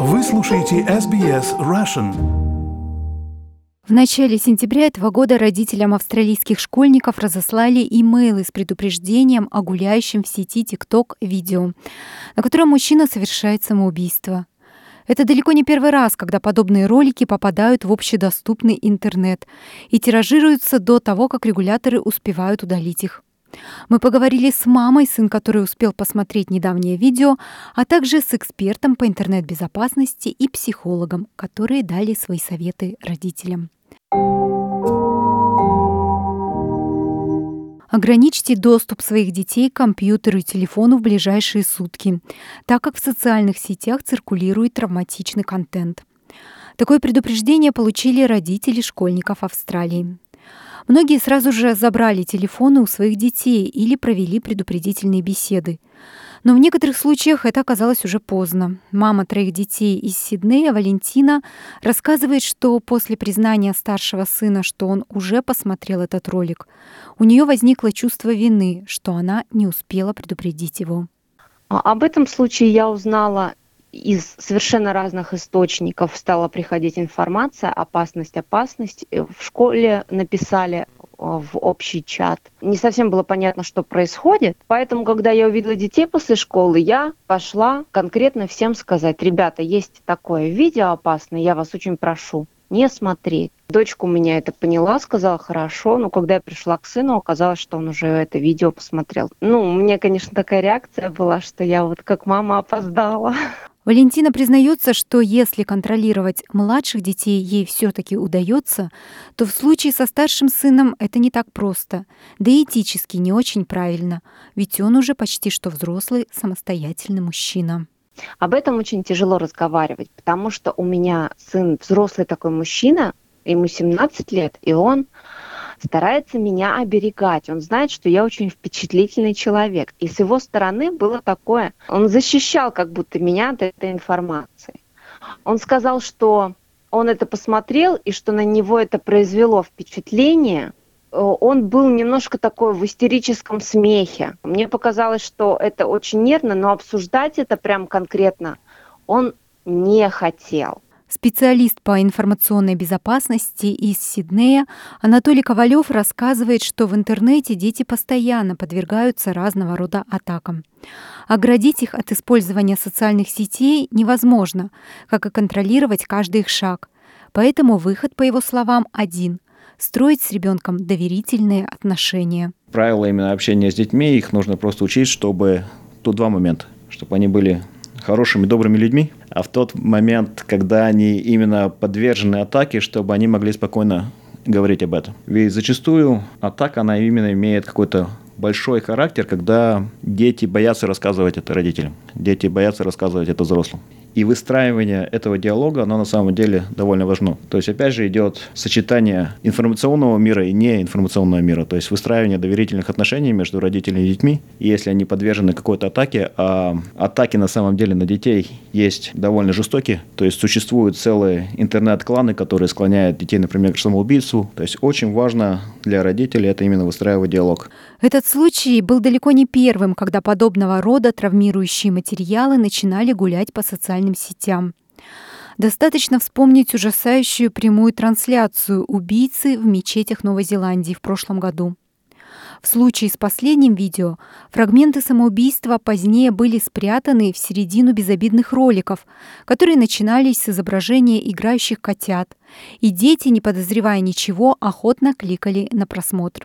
Вы слушаете SBS Russian. В начале сентября этого года родителям австралийских школьников разослали имейлы с предупреждением о гуляющем в сети TikTok видео, на котором мужчина совершает самоубийство. Это далеко не первый раз, когда подобные ролики попадают в общедоступный интернет и тиражируются до того, как регуляторы успевают удалить их. Мы поговорили с мамой, сын которой успел посмотреть недавнее видео, а также с экспертом по интернет-безопасности и психологом, которые дали свои советы родителям. Ограничьте доступ своих детей к компьютеру и телефону в ближайшие сутки, так как в социальных сетях циркулирует травматичный контент. Такое предупреждение получили родители школьников Австралии. Многие сразу же забрали телефоны у своих детей или провели предупредительные беседы. Но в некоторых случаях это оказалось уже поздно. Мама 3 детей из Сиднея, Валентина, рассказывает, что после признания старшего сына, что он уже посмотрел этот ролик, у нее возникло чувство вины, что она не успела предупредить его. Об этом случае я узнала из совершенно разных источников. Стала приходить информация, опасность. В школе написали в общий чат. Не совсем было понятно, что происходит. Поэтому, когда я увидела детей после школы, я пошла конкретно всем сказать: ребята, есть такое видео опасное, я вас очень прошу не смотреть. Дочка у меня это поняла, сказала хорошо, но когда я пришла к сыну, оказалось, что он уже это видео посмотрел. У меня, конечно, такая реакция была, что я вот как мама опоздала. Валентина признается, что если контролировать младших детей ей все-таки удается, то в случае со старшим сыном это не так просто, да и этически не очень правильно, ведь он уже почти что взрослый самостоятельный мужчина. Об этом очень тяжело разговаривать, потому что у меня сын взрослый такой мужчина, ему 17 лет, и он старается меня оберегать. Он знает, что я очень впечатлительный человек. И с его стороны было такое, он защищал как будто меня от этой информации. Он сказал, что он это посмотрел, и что на него это произвело впечатление. Он был немножко такой в истерическом смехе. Мне показалось, что это очень нервно, но обсуждать это прям конкретно он не хотел. Специалист по информационной безопасности из Сиднея Анатолий Ковалев рассказывает, что в интернете дети постоянно подвергаются разного рода атакам. Оградить их от использования социальных сетей невозможно, как и контролировать каждый их шаг. Поэтому выход, по его словам, один – строить с ребенком доверительные отношения. Правила именно общения с детьми, их нужно просто учить, чтобы тут 2 момента, чтобы они были хорошими, добрыми людьми, а в тот момент, когда они именно подвержены атаке, чтобы они могли спокойно говорить об этом. Ведь зачастую атака, она именно имеет какой-то большой характер, когда дети боятся рассказывать это родителям, дети боятся рассказывать это взрослым. И выстраивание этого диалога, оно на самом деле довольно важно. То есть, опять же, идет сочетание информационного мира и неинформационного мира. То есть, выстраивание доверительных отношений между родителями и детьми. И если они подвержены какой-то атаке, а атаки на самом деле на детей есть довольно жестокие. То есть, существуют целые интернет-кланы, которые склоняют детей, например, к самоубийству. То есть, очень важно для родителей это именно выстраивать диалог. Этот случай был далеко не первым, когда подобного рода травмирующие материалы начинали гулять по социальным сетям. Достаточно вспомнить ужасающую прямую трансляцию убийцы в мечетях Новой Зеландии в прошлом году. В случае с последним видео фрагменты самоубийства позднее были спрятаны в середину безобидных роликов, которые начинались с изображения играющих котят, и дети, не подозревая ничего, охотно кликали на просмотр.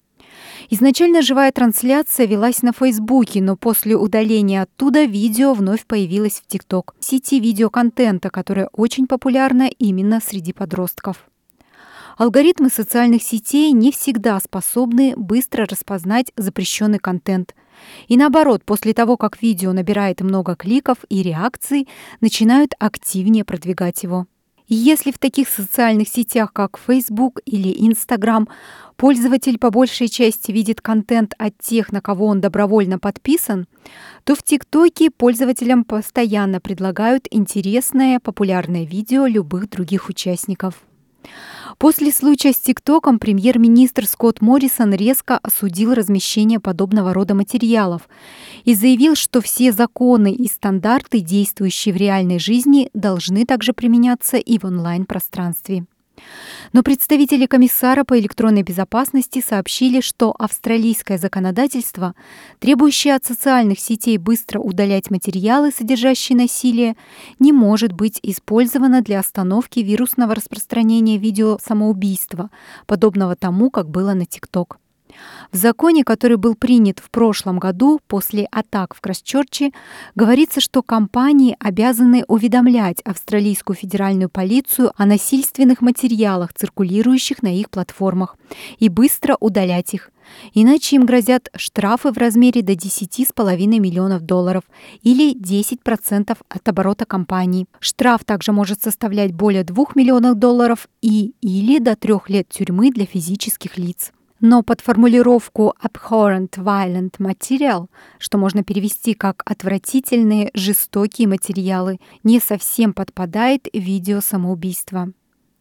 Изначально живая трансляция велась на Фейсбуке, но после удаления оттуда видео вновь появилось в TikTok, сети видеоконтента, которая очень популярна именно среди подростков. Алгоритмы социальных сетей не всегда способны быстро распознать запрещенный контент. И наоборот, после того, как видео набирает много кликов и реакций, начинают активнее продвигать его. И если в таких социальных сетях, как Facebook или Instagram, пользователь по большей части видит контент от тех, на кого он добровольно подписан, то в ТикТоке пользователям постоянно предлагают интересное, популярное видео любых других участников. После случая с ТикТоком премьер-министр Скотт Моррисон резко осудил размещение подобного рода материалов и заявил, что все законы и стандарты, действующие в реальной жизни, должны также применяться и в онлайн-пространстве. Но представители комиссара по электронной безопасности сообщили, что австралийское законодательство, требующее от социальных сетей быстро удалять материалы, содержащие насилие, не может быть использовано для остановки вирусного распространения видео самоубийства, подобного тому, как было на ТикТок. В законе, который был принят в прошлом году после атак в Крайстчерче, говорится, что компании обязаны уведомлять австралийскую федеральную полицию о насильственных материалах, циркулирующих на их платформах, и быстро удалять их. Иначе им грозят штрафы в размере до $10,5 миллионов или 10% от оборота компании. Штраф также может составлять более $2 миллионов или до 3 лет тюрьмы для физических лиц. Но под формулировку «abhorrent violent material», что можно перевести как «отвратительные, жестокие материалы», не совсем подпадает видео самоубийства.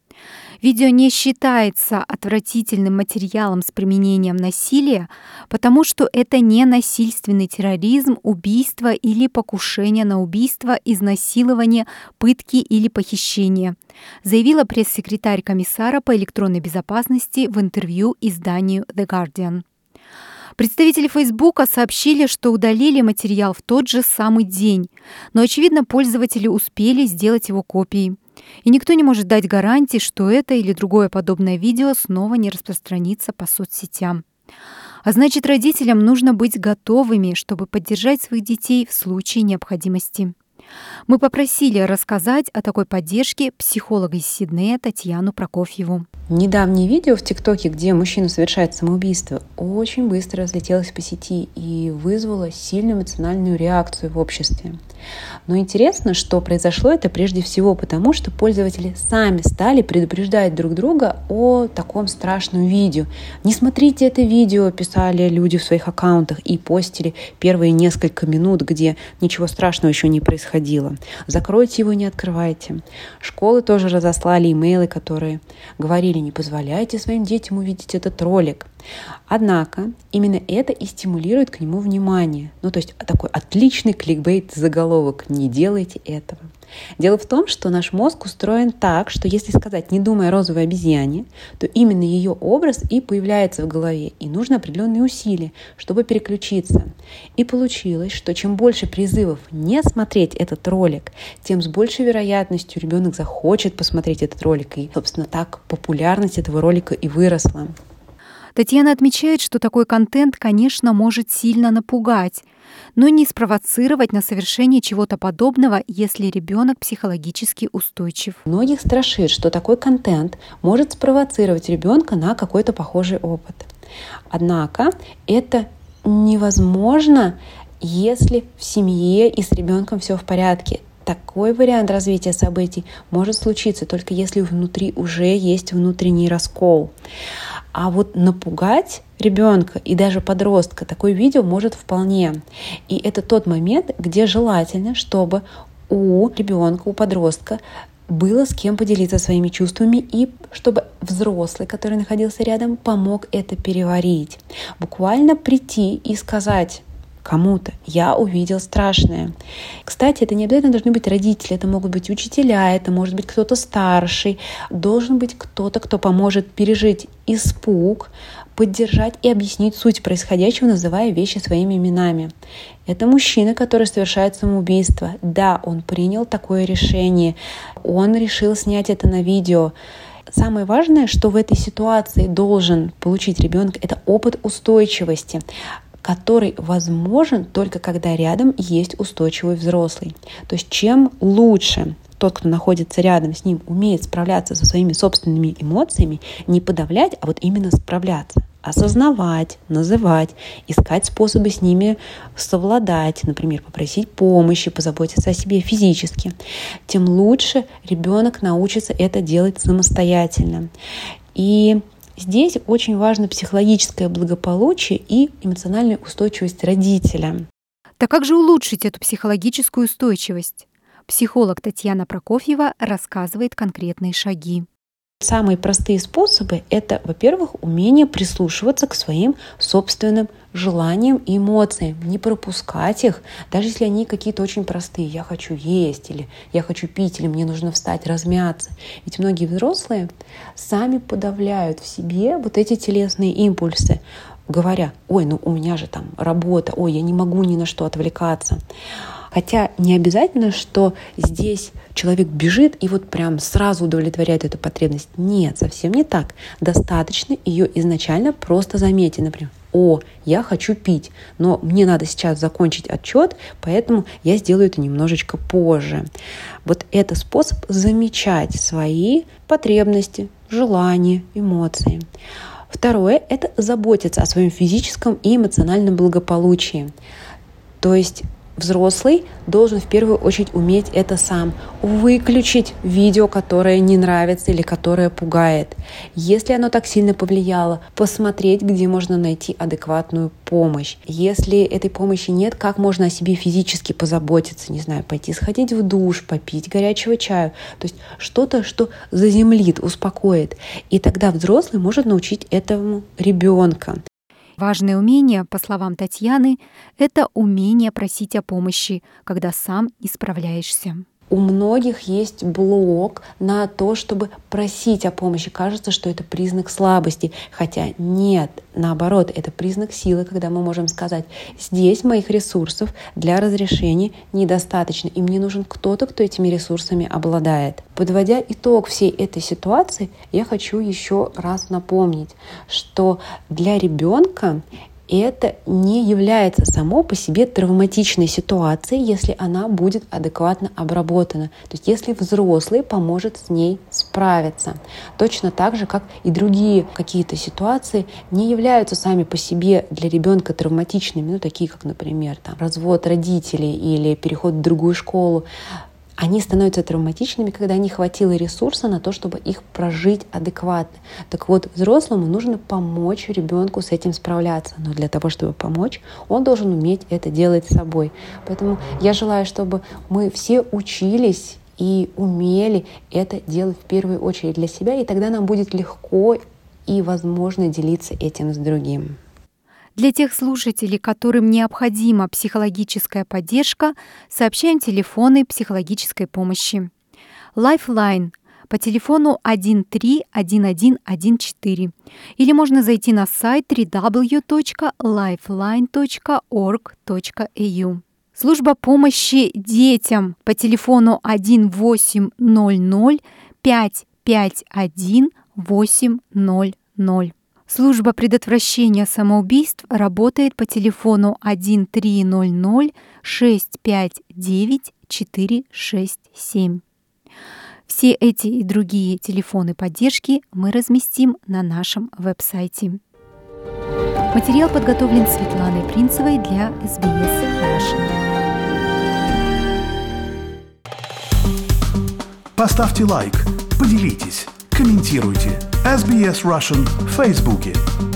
Видео не считается отвратительным материалом с применением насилия, потому что это не насильственный терроризм, убийство или покушение на убийство, изнасилование, пытки или похищение, заявила пресс-секретарь комиссара по электронной безопасности в интервью изданию The Guardian. Представители Фейсбука сообщили, что удалили материал в тот же самый день, но, очевидно, пользователи успели сделать его копией. И никто не может дать гарантии, что это или другое подобное видео снова не распространится по соцсетям. А значит, родителям нужно быть готовыми, чтобы поддержать своих детей в случае необходимости. Мы попросили рассказать о такой поддержке психолога из Сиднея Татьяну Прокофьеву. Недавнее видео в ТикТоке, где мужчина совершает самоубийство, очень быстро разлетелось по сети и вызвало сильную эмоциональную реакцию в обществе. Но интересно, что произошло это прежде всего потому, что пользователи сами стали предупреждать друг друга о таком страшном видео. «Не смотрите это видео», писали люди в своих аккаунтах и постили первые несколько минут, где ничего страшного еще не происходило. «Закройте его, не открывайте». Школы тоже разослали имейлы, которые говорили: «Не позволяйте своим детям увидеть этот ролик». Однако именно это и стимулирует к нему внимание. То есть такой отличный кликбейт-заголовок: «Не делайте этого». Дело в том, что наш мозг устроен так, что если сказать «не думай о розовой обезьяне», то именно ее образ и появляется в голове, и нужно определенные усилия, чтобы переключиться. И получилось, что чем больше призывов не смотреть этот ролик, тем с большей вероятностью ребенок захочет посмотреть этот ролик, и, собственно, так популярность этого ролика и выросла. Татьяна отмечает, что такой контент, конечно, может сильно напугать, но не спровоцировать на совершение чего-то подобного, если ребенок психологически устойчив. Многих страшит, что такой контент может спровоцировать ребенка на какой-то похожий опыт. Однако это невозможно, если в семье и с ребенком все в порядке. Такой вариант развития событий может случиться только если внутри уже есть внутренний раскол. А вот напугать ребенка и даже подростка такое видео может вполне. И это тот момент, где желательно, чтобы у ребенка, у подростка было с кем поделиться своими чувствами, и чтобы взрослый, который находился рядом, помог это переварить. Буквально прийти и сказать кому-то: «Я увидел страшное». Кстати, это не обязательно должны быть родители, это могут быть учителя, это может быть кто-то старший. Должен быть кто-то, кто поможет пережить испуг, поддержать и объяснить суть происходящего, называя вещи своими именами. Это мужчина, который совершает самоубийство. Да, он принял такое решение, он решил снять это на видео. Самое важное, что в этой ситуации должен получить ребенок, это опыт устойчивости, который возможен только когда рядом есть устойчивый взрослый. То есть чем лучше тот, кто находится рядом с ним, умеет справляться со своими собственными эмоциями, не подавлять, а вот именно справляться, осознавать, называть, искать способы с ними совладать, например, попросить помощи, позаботиться о себе физически, тем лучше ребенок научится это делать самостоятельно. И здесь очень важно психологическое благополучие и эмоциональная устойчивость родителя. Так как же улучшить эту психологическую устойчивость? Психолог Татьяна Прокофьева рассказывает конкретные шаги. Самые простые способы – это, во-первых, умение прислушиваться к своим собственным желаниям и эмоциям, не пропускать их, даже если они какие-то очень простые. Я хочу есть, или я хочу пить, или мне нужно встать, размяться. Ведь многие взрослые сами подавляют в себе вот эти телесные импульсы, говоря: ой, ну у меня же там работа, ой, я не могу ни на что отвлекаться. Хотя не обязательно, что здесь человек бежит и вот прям сразу удовлетворяет эту потребность. Нет, совсем не так. Достаточно ее изначально просто заметить. Например: о, я хочу пить, но мне надо сейчас закончить отчет, поэтому я сделаю это немножечко позже. Вот это способ замечать свои потребности, желания, эмоции. Второе – это заботиться о своем физическом и эмоциональном благополучии. То есть взрослый должен в первую очередь уметь это сам. Выключить видео, которое не нравится или которое пугает. Если оно так сильно повлияло, посмотреть, где можно найти адекватную помощь. Если этой помощи нет, как можно о себе физически позаботиться. Не знаю, пойти сходить в душ, попить горячего чаю. То есть что-то, что заземлит, успокоит. И тогда взрослый может научить этому ребенка. Важное умение, по словам Татьяны, это умение просить о помощи, когда сам не справляешься. У многих есть блок на то, чтобы просить о помощи. Кажется, что это признак слабости. Хотя нет, наоборот, это признак силы, когда мы можем сказать: здесь моих ресурсов для разрешения недостаточно, и мне нужен кто-то, кто этими ресурсами обладает. Подводя итог всей этой ситуации, я хочу еще раз напомнить, что для ребенка это не является само по себе травматичной ситуацией, если она будет адекватно обработана. То есть если взрослый поможет с ней справиться. Точно так же, как и другие какие-то ситуации не являются сами по себе для ребенка травматичными, такие как, например, развод родителей или переход в другую школу. Они становятся травматичными, когда не хватило ресурса на то, чтобы их прожить адекватно. Так вот, взрослому нужно помочь ребенку с этим справляться. Но для того, чтобы помочь, он должен уметь это делать с собой. Поэтому я желаю, чтобы мы все учились и умели это делать в первую очередь для себя, и тогда нам будет легко и возможно делиться этим с другим. Для тех слушателей, которым необходима психологическая поддержка, сообщаем телефоны психологической помощи. Lifeline по телефону 131114 или можно зайти на сайт www.lifeline.org.au. Служба помощи детям по телефону 1800 551 800. Служба предотвращения самоубийств работает по телефону 1300 659 467. Все эти и другие телефоны поддержки мы разместим на нашем веб-сайте. Материал подготовлен Светланой Принцевой для SBS Russian. Поставьте лайк, поделитесь, комментируйте. SBS Russian в Фейсбуке.